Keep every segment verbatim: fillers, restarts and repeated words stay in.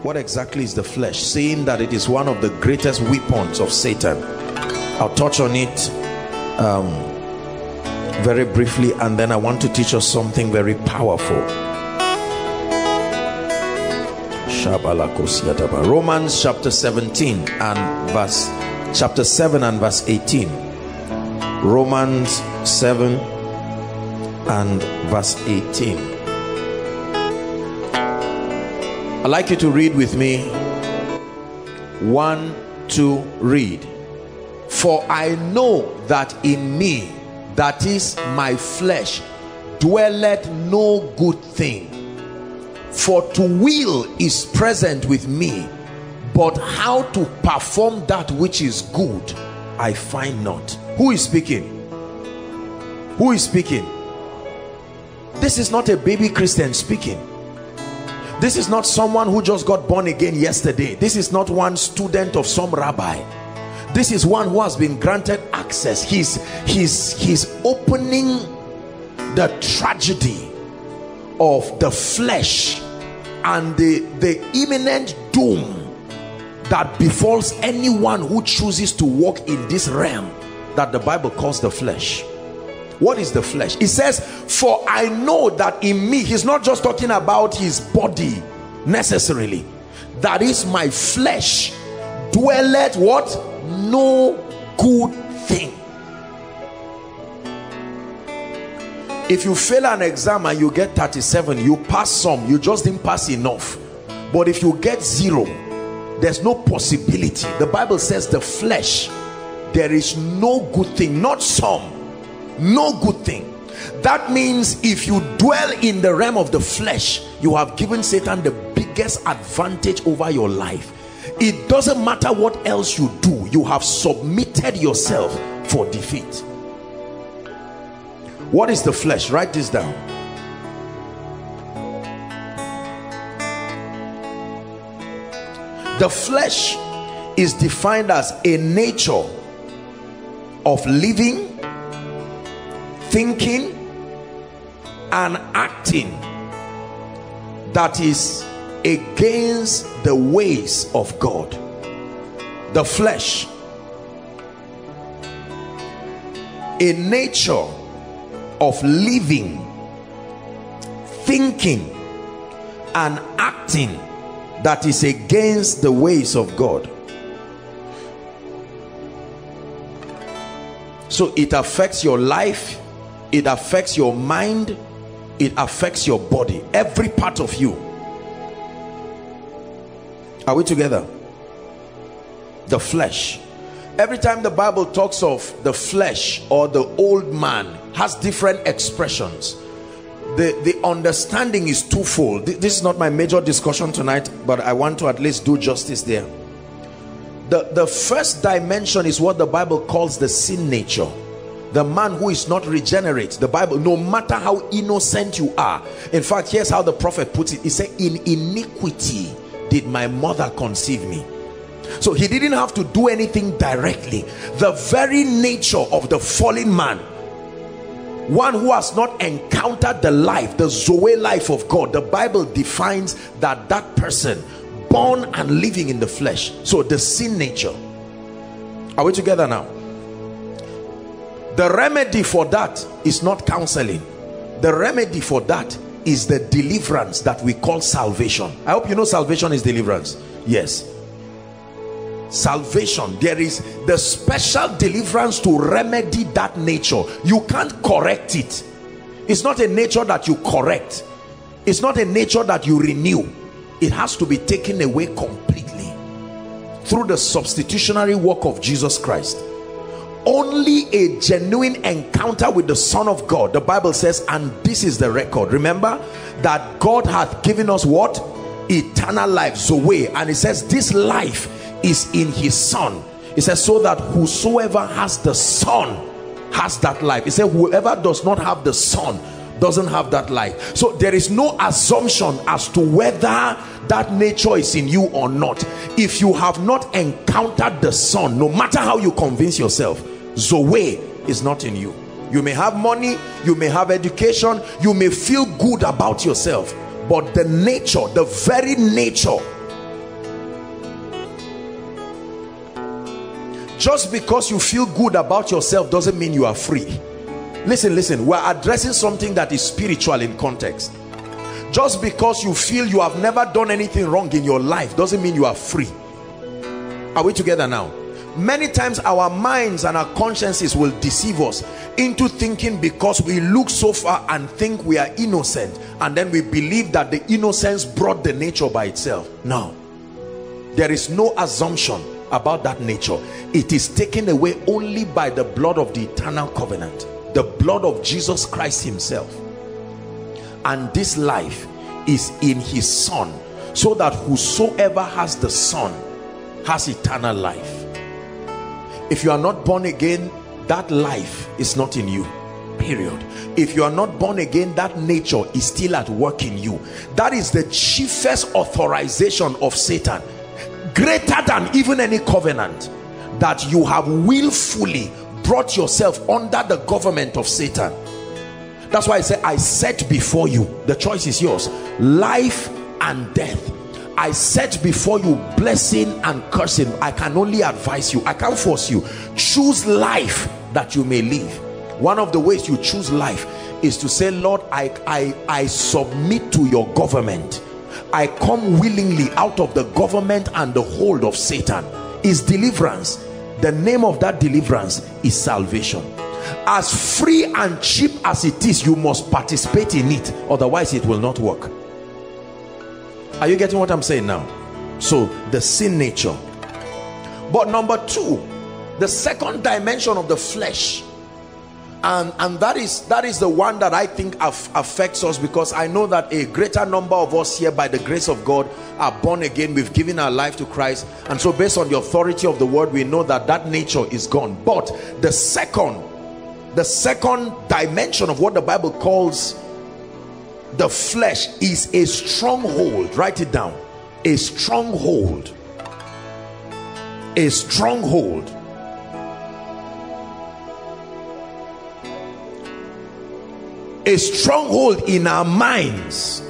What exactly is the flesh? Saying that it is one of the greatest weapons of Satan. I'll touch on it um, very briefly, and then I want to teach us something very powerful. Romans chapter seventeen and verse chapter seven and verse eighteen. Romans seven and verse eighteen. I'd like you to read with me. One, two, read. For I know that in me, that is my flesh, dwelleth no good thing. For to will is present with me, but how to perform that which is good I find not. Who is speaking? Who is speaking? This is not a baby Christian speaking. This is not someone who just got born again yesterday. This is not one student of some rabbi. This is one who has been granted access. He's he's he's opening the tragedy of the flesh and the the imminent doom that befalls anyone who chooses to walk in this realm that the Bible calls the flesh. What is the flesh? It says, for I know that in me, he's not just talking about his body necessarily, that is my flesh dwelleth what? No good thing. If you fail an exam and you get thirty-seven, you pass some, you just didn't pass enough. But if you get zero, there's no possibility. The Bible says the flesh, there is no good thing, not some, no good thing. That means if you dwell in the realm of the flesh, you have given Satan the biggest advantage over your life. It doesn't matter what else you do, you have submitted yourself for defeat. What is the flesh? Write this down. The flesh is defined as a nature of living, thinking and acting that is against the ways of God. The flesh, a nature of living, thinking and acting that is against the ways of God. So it affects your life, it affects your mind, it affects your body, every part of you. Are we together? The flesh. Every time the Bible talks of the flesh or the old man, has different expressions. The, the understanding is twofold. This is not my major discussion tonight, but I want to at least do justice there. The, the first dimension is what the Bible calls the sin nature. The man who is not regenerate. The Bible, no matter how innocent you are. In fact, here's how the prophet puts it. He said, in iniquity did my mother conceive me. So he didn't have to do anything directly. The very nature of the fallen man, one who has not encountered the life, the Zoe life of God, the Bible defines that that person born and living in the flesh. So the sin nature. Are we together now? The remedy for that is not counseling. The remedy for that is the deliverance that we call salvation. I hope you know salvation is deliverance. Yes. Salvation, there is the special deliverance to remedy that nature. You can't correct it. It's not a nature that you correct. It's not a nature that you renew. It has to be taken away completely through the substitutionary work of Jesus Christ. Only a genuine encounter with the Son of God, the Bible says, and this is the record. Remember that God hath given us what? Eternal life, Zoe. And it says this life is in his Son. It says, so that whosoever has the Son has that life. It says whoever does not have the Son doesn't have that life. So there is no assumption as to whether that nature is in you or not. If you have not encountered the Son, no matter how you convince yourself, Zoe is not in you. You may have money, you may have education, you may feel good about yourself, but the nature, the very nature Just because you feel good about yourself doesn't mean you are free. Listen, listen, we're addressing something that is spiritual in context. Just because you feel you have never done anything wrong in your life doesn't mean you are free. Are we together now? Many times our minds and our consciences will deceive us into thinking because we look so far and think we are innocent, and then we believe that the innocence brought the nature by itself. No, there is no assumption about that nature. It is taken away only by the blood of the eternal covenant, the blood of Jesus Christ himself. And this life is in his Son, so that whosoever has the Son has eternal life. If you are not born again, that life is not in you, period. If you are not born again, that nature is still at work in you. That is the chiefest authorization of Satan, greater than even any covenant, that you have willfully brought yourself under the government of Satan. That's why I say, I set before you, the choice is yours, life and death. I set before you blessing and cursing. I can only advise you, I can't force you. Choose life that you may live. One of the ways you choose life is to say, Lord, I, I, I submit to your government. I come willingly out of the government and the hold of Satan. Is deliverance. The name of that deliverance is salvation. As free and cheap as it is, you must participate in it, otherwise it will not work. Are you getting what I'm saying now? So the sin nature. But number two, the second dimension of the flesh, and and that is that is the one that I think af affects us, because I know that a greater number of us here, by the grace of God, are born again. We've given our life to Christ, and so based on the authority of the word, we know that that nature is gone. But the second the second dimension of what the Bible calls the flesh is a stronghold. Write it down. A stronghold. A stronghold. A stronghold in our minds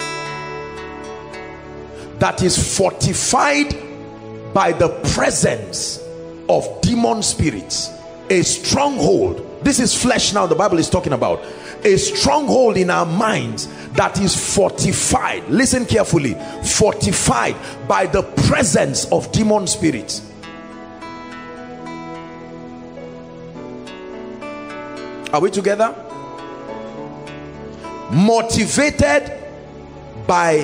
that is fortified by the presence of demon spirits. A stronghold. This is flesh now the Bible is talking about. A stronghold in our minds that is fortified, listen carefully, fortified by the presence of demon spirits. Are we together? Motivated by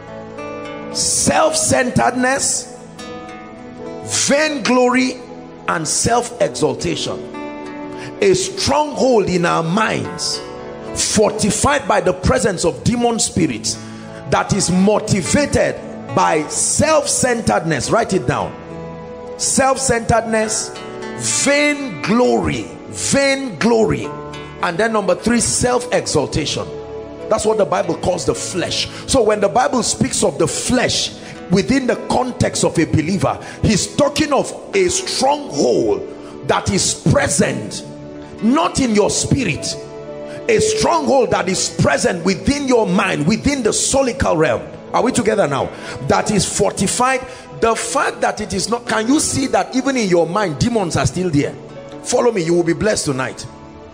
self-centeredness, vainglory, and self-exaltation. A stronghold in our minds fortified by the presence of demon spirits that is motivated by self-centeredness. Write it down. Self-centeredness, vainglory, vainglory, and then number three, self-exaltation. That's what the Bible calls the flesh. So when the Bible speaks of the flesh within the context of a believer, he's talking of a stronghold that is present, not in your spirit, a stronghold that is present within your mind, within the solical realm. Are we together now? That is fortified. The fact that it is not, can you see that even in your mind demons are still there? Follow me, you will be blessed tonight.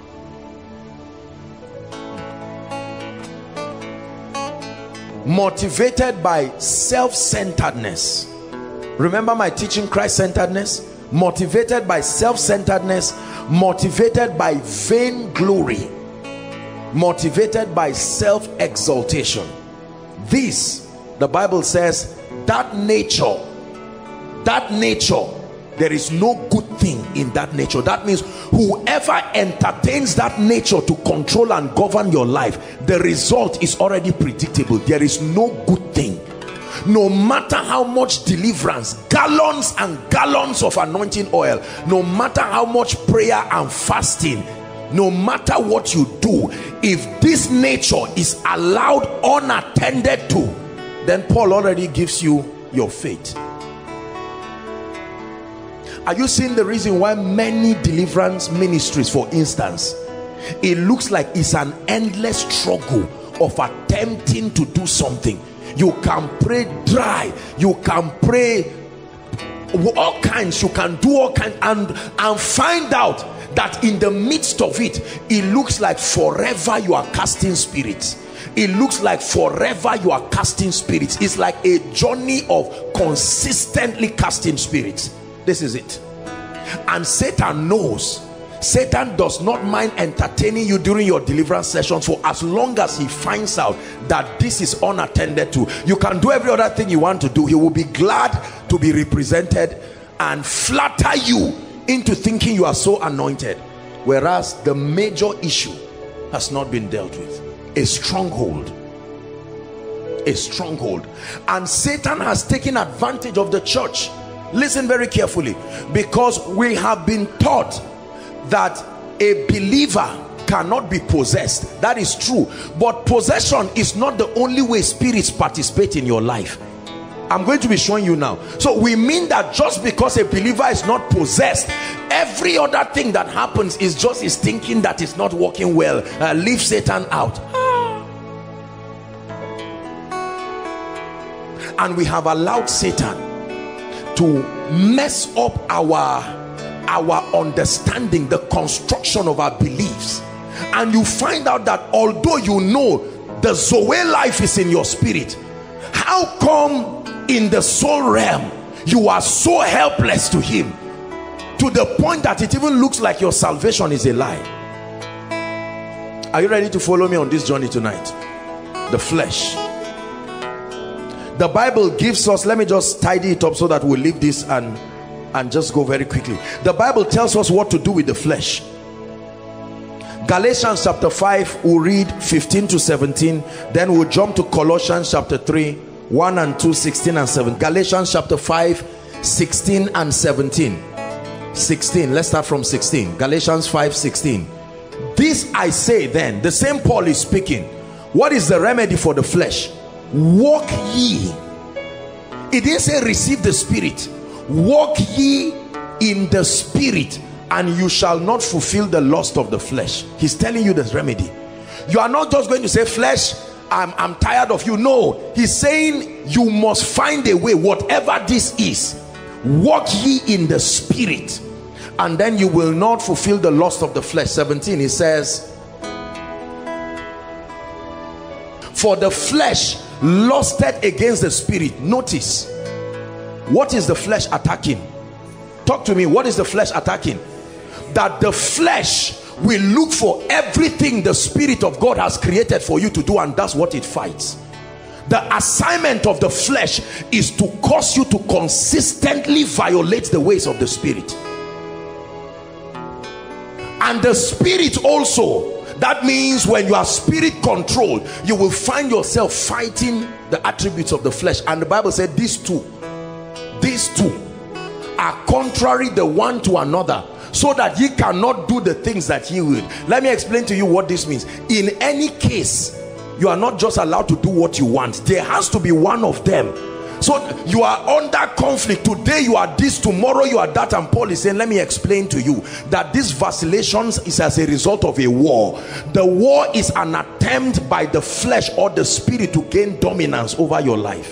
Motivated by self-centeredness. Remember my teaching, Christ-centeredness? Motivated by self-centeredness, motivated by vainglory, motivated by self-exaltation. This, the Bible says, that nature, that nature, there is no good thing in that nature. That means whoever entertains that nature to control and govern your life, the result is already predictable. There is no good thing. No matter how much deliverance, gallons and gallons of anointing oil, no matter how much prayer and fasting, no matter what you do, if this nature is allowed unattended to, then Paul already gives you your fate. Are you seeing the reason why many deliverance ministries, for instance, it looks like it's an endless struggle of attempting to do something? You can pray dry, you can pray all kinds, you can do all kinds, and and find out that in the midst of it, it looks like forever you are casting spirits. It looks like forever you are casting spirits. It's like a journey of consistently casting spirits. This is it. And Satan knows. Satan does not mind entertaining you during your deliverance sessions for as long as he finds out that this is unattended to. You can do every other thing you want to do. He will be glad to be represented and flatter you into thinking you are so anointed, whereas the major issue has not been dealt with. A stronghold. A stronghold. And Satan has taken advantage of the church. Listen very carefully, because we have been taught that a believer cannot be possessed. That is true, but possession is not the only way spirits participate in your life. I'm going to be showing you now. So we mean that just because a believer is not possessed, every other thing that happens is just his thinking that is not working well. Uh, leave Satan out. And we have allowed Satan to mess up our our understanding, the construction of our beliefs. And you find out that although you know the Zoe life is in your spirit, how come in the soul realm you are so helpless to him, to the point that it even looks like your salvation is a lie? Are you ready to follow me on this journey tonight? The flesh. The Bible gives us, let me just tidy it up so that we'll leave this and and just go very quickly. The Bible tells us what to do with the flesh. Galatians chapter five, we'll read fifteen to seventeen, then we'll jump to Colossians chapter three, one and two, sixteen and seventeen. Galatians chapter five, sixteen and seventeen. sixteen, let's start from sixteen. Galatians five, sixteen. This I say then, the same Paul is speaking. What is the remedy for the flesh? Walk ye. It didn't say receive the spirit. Walk ye in the spirit, and you shall not fulfill the lust of the flesh. He's telling you the remedy. You are not just going to say, flesh, I'm, I'm tired of you. No, he's saying you must find a way, whatever this is. Walk ye in the spirit, and then you will not fulfill the lust of the flesh. seventeen, he says, for the flesh lusted against the spirit. Notice, what is the flesh attacking? Talk to me. What is the flesh attacking? That the flesh will look for everything the Spirit of God has created for you to do, and that's what it fights. The assignment of the flesh is to cause you to consistently violate the ways of the Spirit. And the Spirit also, that means when you are spirit controlled, you will find yourself fighting the attributes of the flesh. And the Bible said these two these two are contrary the one to another, so that ye cannot do the things that ye would. Let me explain to you what this means. In any case, you are not just allowed to do what you want. There has to be one of them. So you are under conflict. Today you are this, tomorrow you are that. And Paul is saying, let me explain to you that this vacillations is as a result of a war. The war is an attempt by the flesh or the spirit to gain dominance over your life.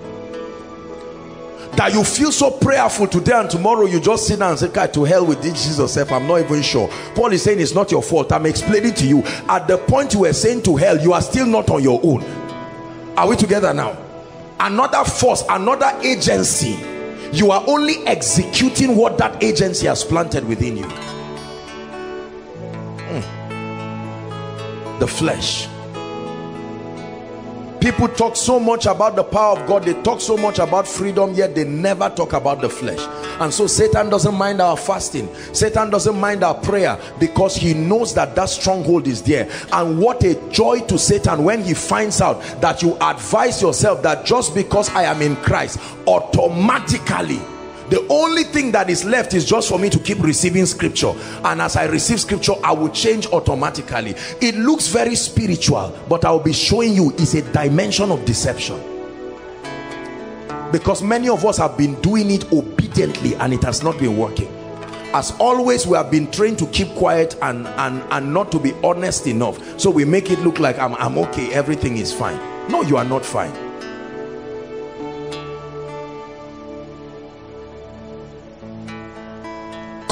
That you feel so prayerful today, and tomorrow you just sit down and say, God, to hell with this Jesus self, I'm not even sure. Paul is saying it's not your fault. I'm explaining to you, at the point you were saying to hell, you are still not on your own. Are we together now? Another force, another agency, you are only executing what that agency has planted within you. Mm. The flesh. People talk so much about the power of God, they talk so much about freedom, yet they never talk about the flesh. And so Satan doesn't mind our fasting, Satan doesn't mind our prayer, because he knows that that stronghold is there. And what a joy to Satan when he finds out that you advise yourself that just because I am in Christ, automatically the only thing that is left is just for me to keep receiving scripture, and as I receive scripture I will change automatically. It looks very spiritual, but I will be showing you is a dimension of deception, because many of us have been doing it obediently and it has not been working. As always, we have been trained to keep quiet and and and not to be honest enough, so we make it look like I'm, I'm okay, everything is fine. No, you are not fine.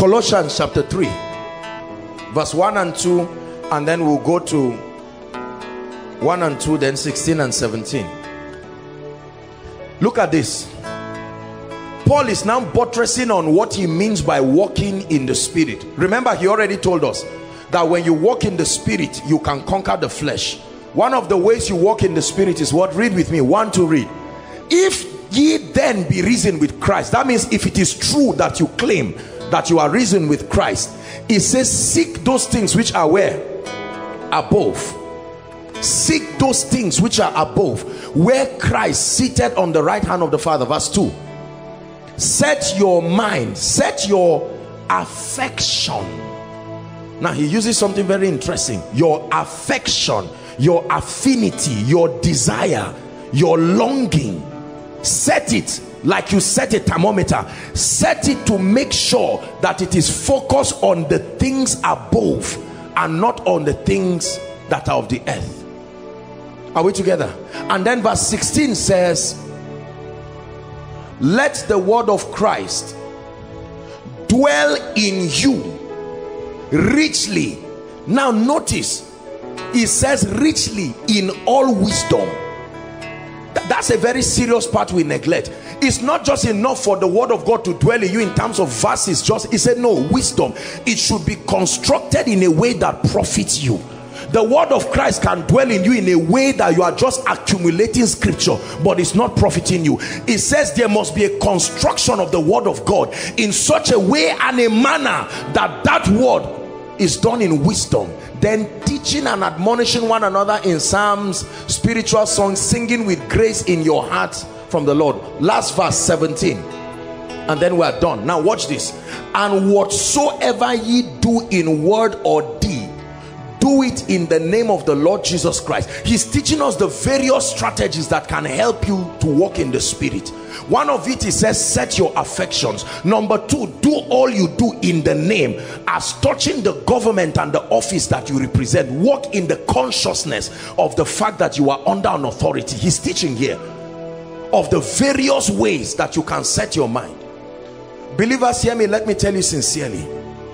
Colossians chapter three verse one and two, and then we'll go to one and two, then sixteen and seventeen. Look at this. Paul is now buttressing on what he means by walking in the spirit. Remember, he already told us that when you walk in the spirit, you can conquer the flesh. One of the ways you walk in the spirit is what? Read with me. One to read. If ye then be risen with Christ. That means if it is true that you claim that you are risen with Christ, it says seek those things which are where? Above. Seek those things which are above, where Christ seated on the right hand of the Father. Verse two. Set your mind, set your affection. Now he uses something very interesting. Your affection, your affinity, your desire, your longing. Set it like you set a thermometer. Set it to make sure that it is focused on the things above and not on the things that are of the earth. Are we together? And then verse sixteen says, let the word of Christ dwell in you richly. Now notice, it says richly in all wisdom. That's a very serious part we neglect. It's not just enough for the word of God to dwell in you in terms of verses. Just, he said, no, wisdom. It should be constructed in a way that profits you. The word of Christ can dwell in you in a way that you are just accumulating scripture, but it's not profiting you. It says there must be a construction of the word of God in such a way and a manner that that word is done in wisdom. Then teaching and admonishing one another in psalms, spiritual songs, singing with grace in your hearts from the Lord. Last verse seventeen, and then we are done. Now watch this. And whatsoever ye do in word or deed, do it in the name of the Lord Jesus Christ. He's teaching us the various strategies that can help you to walk in the spirit. One of it, he says, set your affections. Number two, do all you do in the name. As touching the government and the office that you represent, walk in the consciousness of the fact that you are under an authority. He's teaching here of the various ways that you can set your mind. Believers, hear me, let me tell you sincerely,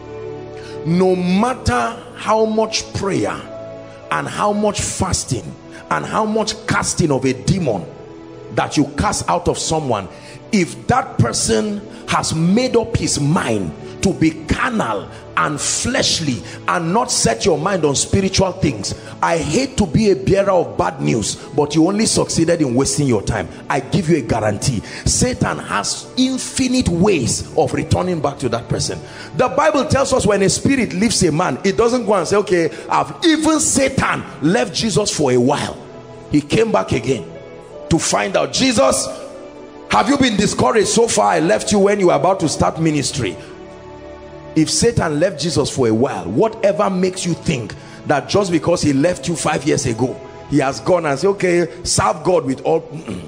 no matter how much prayer and how much fasting and how much casting of a demon that you cast out of someone, if that person has made up his mind to be carnal and fleshly and not set your mind on spiritual things, I hate to be a bearer of bad news, but you only succeeded in wasting your time. I give you a guarantee. Satan has infinite ways of returning back to that person. The Bible tells us when a spirit leaves a man, it doesn't go and say, okay, I've even Satan left Jesus for a while. He came back again to find out, Jesus, have you been discouraged so far? I left you when you were about to start ministry. If Satan left Jesus for a while, whatever makes you think that just because he left you five years ago, he has gone and said, okay, serve God with all,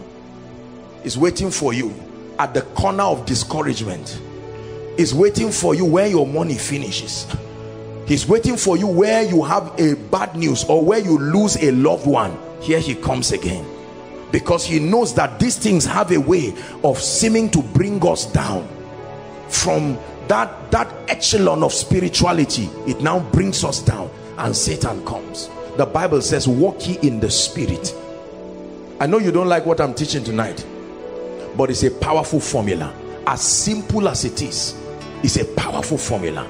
is waiting for you at the corner of discouragement. Is waiting for you where your money finishes. He's waiting for you where you have a bad news or where you lose a loved one. Here he comes again, because he knows that these things have a way of seeming to bring us down from that that echelon of spirituality. It now brings us down, and Satan comes. The Bible says, walk ye in the spirit. I know you don't like what I'm teaching tonight, but it's a powerful formula. As simple as it is, it's a powerful formula.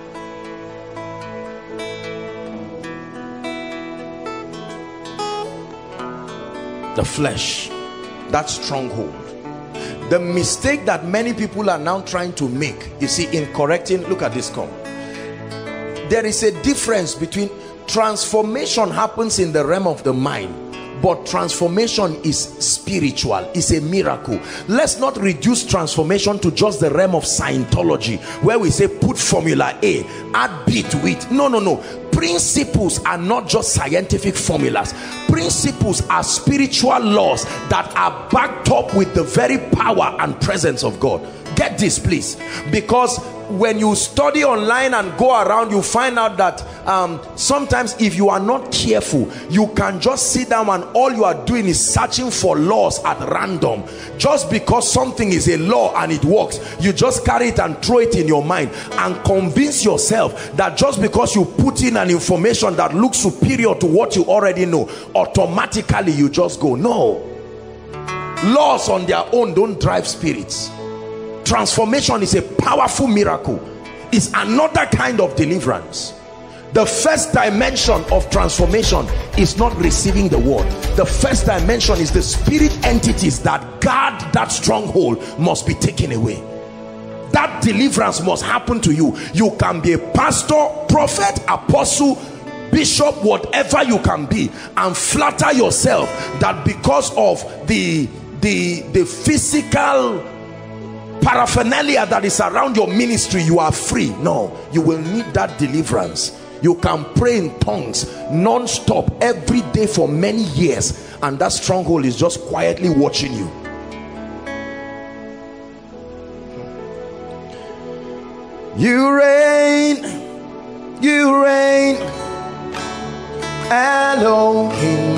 The flesh, that stronghold. The mistake that many people are now trying to make, you see, in correcting, look at this, come. There is a difference between transformation happens in the realm of the mind, but transformation is spiritual, is a miracle. Let's not reduce transformation to just the realm of Scientology, where we say put formula A, add B to it. No, no, no. Principles are not just scientific formulas. Principles are spiritual laws that are backed up with the very power and presence of God. Get this, please, because when you study online and go around, you find out that um, sometimes if you are not careful, you can just sit down and all you are doing is searching for laws at random. Just because something is a law and it works, you just carry it and throw it in your mind and convince yourself that just because you put in an information that looks superior to what you already know, automatically you just go. No. Laws on their own don't drive spirits. Transformation is a powerful miracle. It's another kind of deliverance. The first dimension of transformation is not receiving the word. The first dimension is the spirit entities that guard that stronghold must be taken away. That deliverance must happen to you. You can be a pastor, prophet, apostle, bishop, whatever you can be, and flatter yourself that because of the the the physical paraphernalia that is around your ministry, you are free. No, you will need that deliverance. You can pray in tongues non-stop every day for many years, and that stronghold is just quietly watching you. You reign, you reign, Elohim.